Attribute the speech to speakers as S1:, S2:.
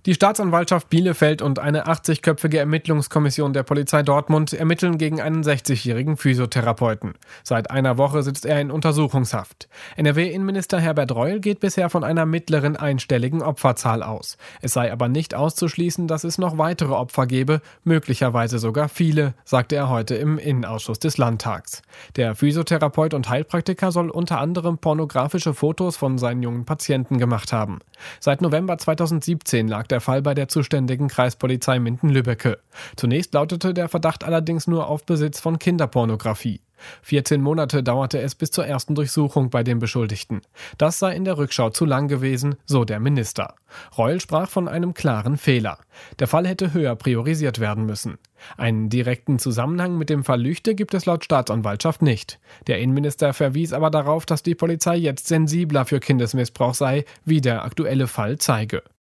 S1: Die Staatsanwaltschaft Bielefeld und eine 80-köpfige Ermittlungskommission der Polizei Dortmund ermitteln gegen einen 60-jährigen Physiotherapeuten. Seit einer Woche sitzt er in Untersuchungshaft. NRW-Innenminister Herbert Reul geht bisher von einer mittleren einstelligen Opferzahl aus. Es sei aber nicht auszuschließen, dass es noch weitere Opfer gebe, möglicherweise sogar viele, sagte er heute im Innenausschuss des Landtags. Der Physiotherapeut und Heilpraktiker soll unter anderem pornografische Fotos von seinen jungen Patienten gemacht haben. Seit November 2017 lag der Fall bei der zuständigen Kreispolizei Minden-Lübbecke. Zunächst lautete der Verdacht allerdings nur auf Besitz von Kinderpornografie. 14 Monate dauerte es bis zur ersten Durchsuchung bei den Beschuldigten. Das sei in der Rückschau zu lang gewesen, so der Minister. Reul sprach von einem klaren Fehler. Der Fall hätte höher priorisiert werden müssen. Einen direkten Zusammenhang mit dem Fall Lüchte gibt es laut Staatsanwaltschaft nicht. Der Innenminister verwies aber darauf, dass die Polizei jetzt sensibler für Kindesmissbrauch sei, wie der aktuelle Fall zeige.